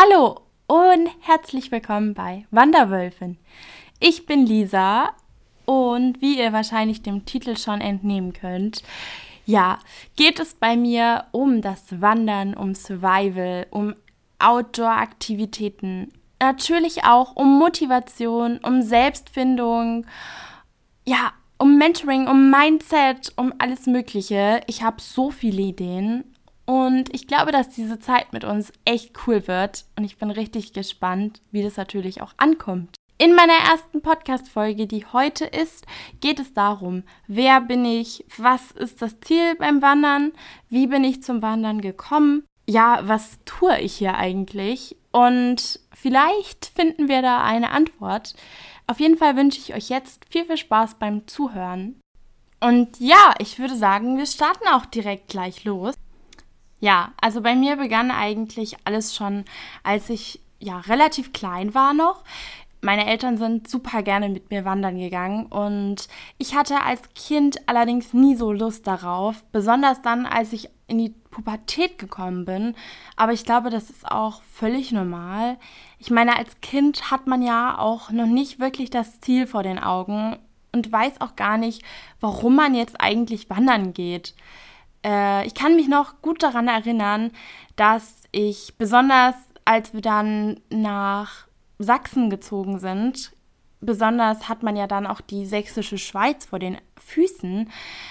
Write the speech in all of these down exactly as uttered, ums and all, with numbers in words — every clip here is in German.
Hallo und herzlich willkommen bei Wanderwölfin. Ich bin Lisa und wie ihr wahrscheinlich dem Titel schon entnehmen könnt, ja, geht es bei mir um das Wandern, um Survival, um Outdoor-Aktivitäten, natürlich auch um Motivation, um Selbstfindung, ja, um Mentoring, um Mindset, um alles Mögliche. Ich habe so viele Ideen. Und ich glaube, dass diese Zeit mit uns echt cool wird. Und ich bin richtig gespannt, wie das natürlich auch ankommt. In meiner ersten Podcast-Folge, die heute ist, geht es darum, wer bin ich, was ist das Ziel beim Wandern, wie bin ich zum Wandern gekommen, ja, was tue ich hier eigentlich? Und vielleicht finden wir da eine Antwort. Auf jeden Fall wünsche ich euch jetzt viel, viel Spaß beim Zuhören. Und ja, ich würde sagen, wir starten auch direkt gleich los. Ja, also bei mir begann eigentlich alles schon, als ich ja relativ klein war noch. Meine Eltern sind super gerne mit mir wandern gegangen und ich hatte als Kind allerdings nie so Lust darauf, besonders dann, als ich in die Pubertät gekommen bin. Aber ich glaube, das ist auch völlig normal. Ich meine, als Kind hat man ja auch noch nicht wirklich das Ziel vor den Augen und weiß auch gar nicht, warum man jetzt eigentlich wandern geht. Ich kann mich noch gut daran erinnern, dass ich besonders, als wir dann nach Sachsen gezogen sind, besonders hat man ja dann auch die sächsische Schweiz vor den Füßen.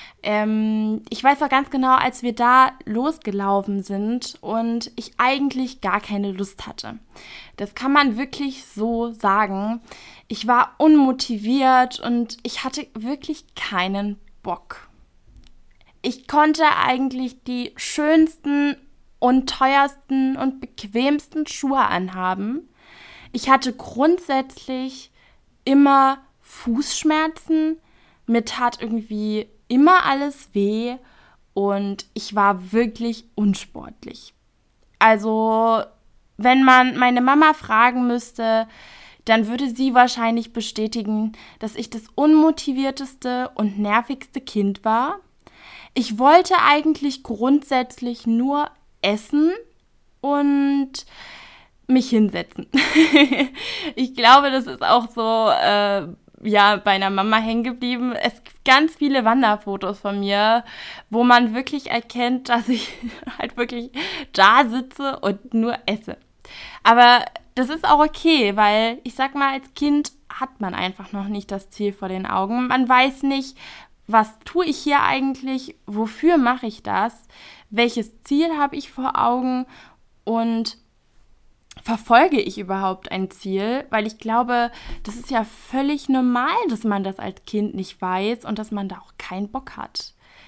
Ähm, ich weiß auch ganz genau, als wir da losgelaufen sind und ich eigentlich gar keine Lust hatte. Das kann man wirklich so sagen. Ich war unmotiviert und ich hatte wirklich keinen Bock. Ich konnte eigentlich die schönsten und teuersten und bequemsten Schuhe anhaben. Ich hatte grundsätzlich immer Fußschmerzen. Mir tat irgendwie immer alles weh und ich war wirklich unsportlich. Also, wenn man meine Mama fragen müsste, dann würde sie wahrscheinlich bestätigen, dass ich das unmotivierteste und nervigste Kind war. Ich wollte eigentlich grundsätzlich nur essen und mich hinsetzen. Ich glaube, das ist auch so äh, ja, bei einer Mama hängen geblieben. Es gibt ganz viele Wanderfotos von mir, wo man wirklich erkennt, dass ich halt wirklich da sitze und nur esse. Aber das ist auch okay, weil ich sag mal, als Kind hat man einfach noch nicht das Ziel vor den Augen. Man weiß nicht, was tue ich hier eigentlich? Wofür mache ich das? Welches Ziel habe ich vor Augen? Und verfolge ich überhaupt ein Ziel? Weil ich glaube, das ist ja völlig normal, dass man das als Kind nicht weiß und dass man da auch keinen Bock hat.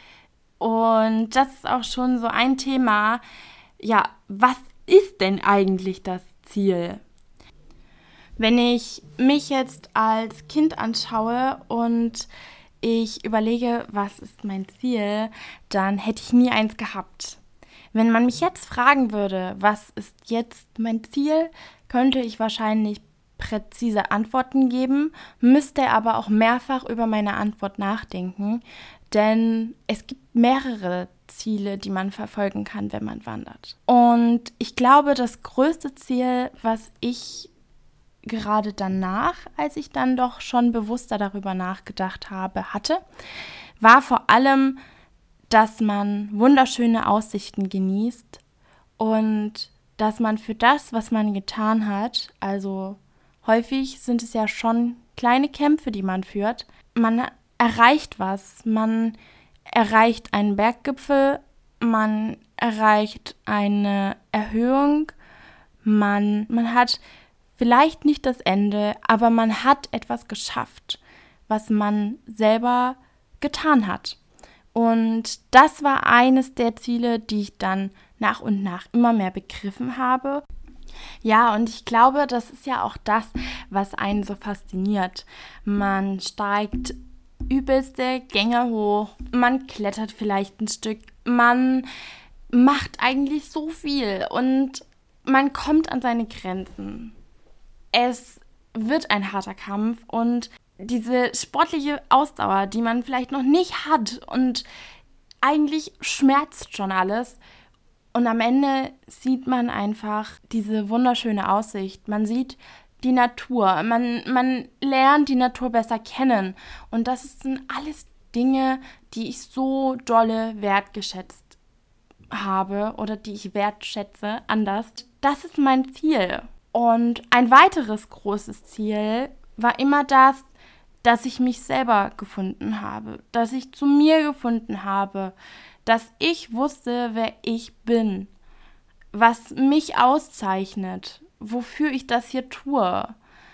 Und das ist auch schon so ein Thema. Ja, was ist denn eigentlich das Ziel? Wenn ich mich jetzt als Kind anschaue und ich überlege, was ist mein Ziel, dann hätte ich nie eins gehabt. Wenn man mich jetzt fragen würde, was ist jetzt mein Ziel, könnte ich wahrscheinlich präzise Antworten geben, müsste aber auch mehrfach über meine Antwort nachdenken, denn es gibt mehrere Ziele, die man verfolgen kann, wenn man wandert. Und ich glaube, das größte Ziel, was ich gerade danach, als ich dann doch schon bewusster darüber nachgedacht habe, hatte, war vor allem, dass man wunderschöne Aussichten genießt und dass man für das, was man getan hat, also häufig sind es ja schon kleine Kämpfe, die man führt, man erreicht was, man erreicht einen Berggipfel, man erreicht eine Erhöhung, man, man hat vielleicht nicht das Ende, aber man hat etwas geschafft, was man selber getan hat. Und das war eines der Ziele, die ich dann nach und nach immer mehr begriffen habe. Ja, und ich glaube, das ist ja auch das, was einen so fasziniert. Man steigt übelste Gänge hoch, man klettert vielleicht ein Stück, man macht eigentlich so viel und man kommt an seine Grenzen. Es wird ein harter Kampf und diese sportliche Ausdauer, die man vielleicht noch nicht hat und eigentlich schmerzt schon alles Und am Ende sieht man einfach diese wunderschöne Aussicht. Man sieht die Natur, man, man lernt die Natur besser kennen. Und das sind alles Dinge, die ich so dolle wertgeschätzt habe oder die ich wertschätze, anders. Das ist mein Ziel. Und ein weiteres großes Ziel war immer das, dass ich mich selber gefunden habe, dass ich zu mir gefunden habe, dass ich wusste, wer ich bin, was mich auszeichnet, wofür ich das hier tue.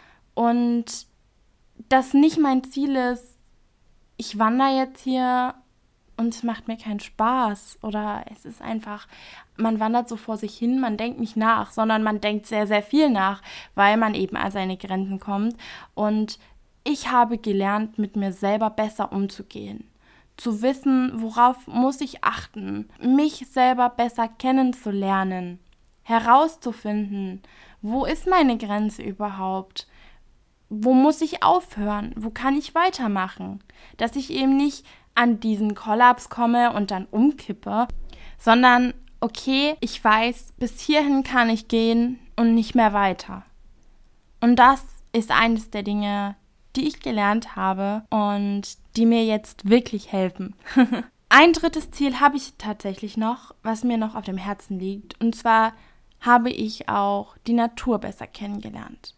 Und dass nicht mein Ziel ist, ich wandere jetzt hier und es macht mir keinen Spaß oder es ist einfach, man wandert so vor sich hin, man denkt nicht nach, sondern man denkt sehr, sehr viel nach, weil man eben an seine Grenzen kommt. Und ich habe gelernt, mit mir selber besser umzugehen, zu wissen, worauf muss ich achten, mich selber besser kennenzulernen, herauszufinden, wo ist meine Grenze überhaupt, wo muss ich aufhören, wo kann ich weitermachen, dass ich eben nicht an diesen Kollaps komme und dann umkippe, sondern okay, ich weiß, bis hierhin kann ich gehen und nicht mehr weiter. Und das ist eines der Dinge, die ich gelernt habe und die mir jetzt wirklich helfen. Ein drittes Ziel habe ich tatsächlich noch, was mir noch auf dem Herzen liegt. Und zwar habe ich auch die Natur besser kennengelernt.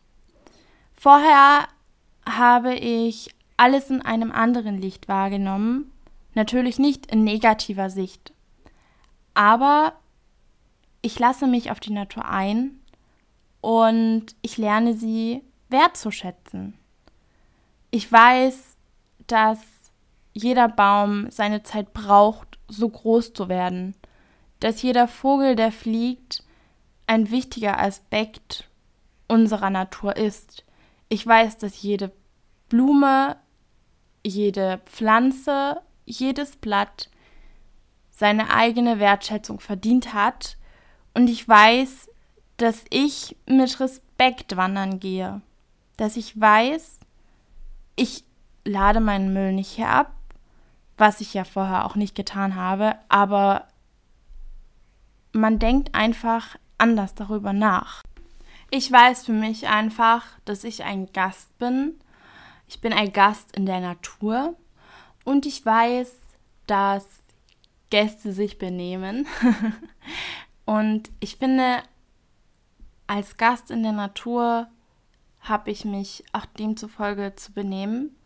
Vorher habe ich alles in einem anderen Licht wahrgenommen. Natürlich nicht in negativer Sicht. Aber ich lasse mich auf die Natur ein und ich lerne sie wertzuschätzen. Ich weiß, dass jeder Baum seine Zeit braucht, so groß zu werden. Dass jeder Vogel, der fliegt, ein wichtiger Aspekt unserer Natur ist. Ich weiß, dass jede Blume, jede Pflanze, jedes Blatt seine eigene Wertschätzung verdient hat. Und ich weiß, dass ich mit Respekt wandern gehe. Dass ich weiß, ich lade meinen Müll nicht hier ab, was ich ja vorher auch nicht getan habe, aber man denkt einfach anders darüber nach. Ich weiß für mich einfach, dass ich ein Gast bin. Ich bin ein Gast in der Natur und ich weiß, dass Gäste sich benehmen. Und ich finde, als Gast in der Natur habe ich mich auch demzufolge zu benehmen.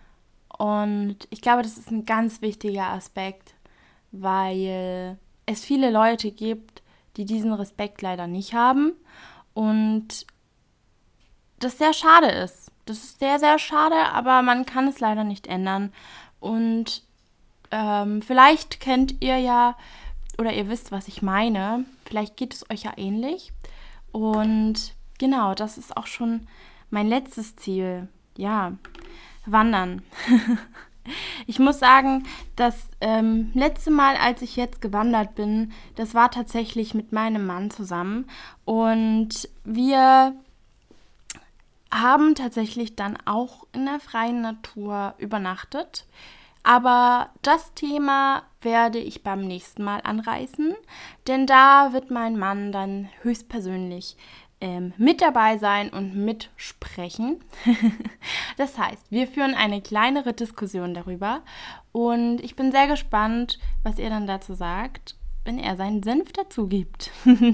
Und ich glaube, das ist ein ganz wichtiger Aspekt, weil es viele Leute gibt, die diesen Respekt leider nicht haben und das sehr schade ist. Das ist sehr, sehr schade, aber man kann es leider nicht ändern. Und ähm, vielleicht kennt ihr ja oder ihr wisst, was ich meine. Vielleicht geht es euch ja ähnlich. Und genau, das ist auch schon mein letztes Ziel. Ja, Wandern. Ich muss sagen, das ähm, letzte Mal, als ich jetzt gewandert bin, das war tatsächlich mit meinem Mann zusammen. Und wir haben tatsächlich dann auch in der freien Natur übernachtet. Aber das Thema werde ich beim nächsten Mal anreißen, denn da wird mein Mann dann höchstpersönlich ähm, mit dabei sein und mitsprechen. Das heißt, wir führen eine kleinere Diskussion darüber und ich bin sehr gespannt, was er dann dazu sagt, wenn er seinen Senf dazu gibt.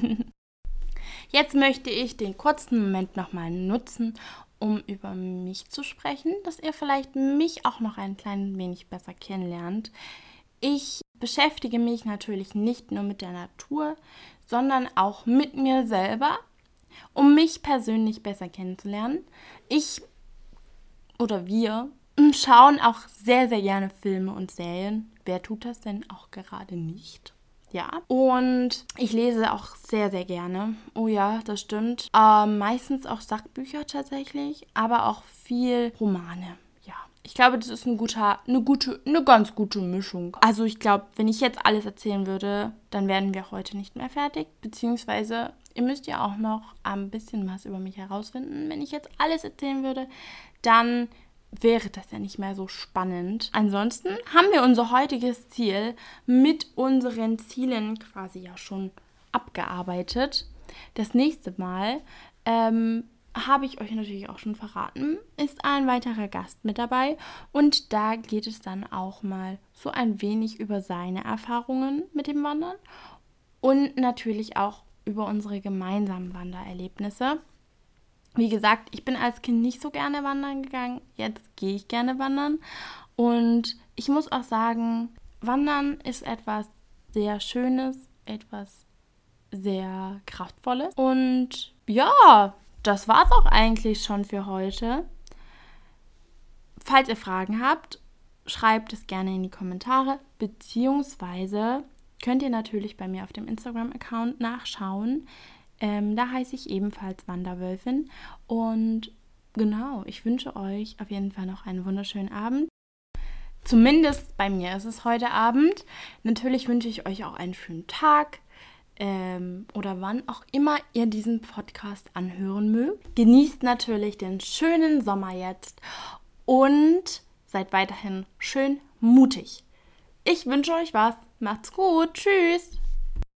Jetzt möchte ich den kurzen Moment nochmal nutzen, um über mich zu sprechen, dass ihr vielleicht mich auch noch ein klein wenig besser kennenlernt. Ich beschäftige mich natürlich nicht nur mit der Natur, sondern auch mit mir selber, um mich persönlich besser kennenzulernen. Ich oder wir schauen auch sehr, sehr gerne Filme und Serien. Wer tut das denn auch gerade nicht? Ja, und ich lese auch sehr, sehr gerne. Oh ja, das stimmt. Ähm, meistens auch Sachbücher tatsächlich, aber auch viel Romane. Ja, ich glaube, das ist ein guter, eine gute, eine ganz gute Mischung. Also ich glaube, wenn ich jetzt alles erzählen würde, dann wären wir heute nicht mehr fertig. Beziehungsweise, ihr müsst ja auch noch ein bisschen was über mich herausfinden. Wenn ich jetzt alles erzählen würde, dann wäre das ja nicht mehr so spannend. Ansonsten haben wir unser heutiges Ziel mit unseren Zielen quasi ja schon abgearbeitet. Das nächste Mal ähm, habe ich euch natürlich auch schon verraten, ist ein weiterer Gast mit dabei und da geht es dann auch mal so ein wenig über seine Erfahrungen mit dem Wandern und natürlich auch über unsere gemeinsamen Wandererlebnisse. Wie gesagt, ich bin als Kind nicht so gerne wandern gegangen, jetzt gehe ich gerne wandern und ich muss auch sagen, Wandern ist etwas sehr Schönes, etwas sehr Kraftvolles und ja, das war's auch eigentlich schon für heute. Falls ihr Fragen habt, schreibt es gerne in die Kommentare, beziehungsweise könnt ihr natürlich bei mir auf dem Instagram-Account nachschauen. Ähm, da heiße ich ebenfalls Wanderwölfin. Und genau, ich wünsche euch auf jeden Fall noch einen wunderschönen Abend. Zumindest bei mir ist es heute Abend. Natürlich wünsche ich euch auch einen schönen Tag. Ähm, oder wann auch immer ihr diesen Podcast anhören mögt. Genießt natürlich den schönen Sommer jetzt und seid weiterhin schön mutig. Ich wünsche euch was. Macht's gut. Tschüss.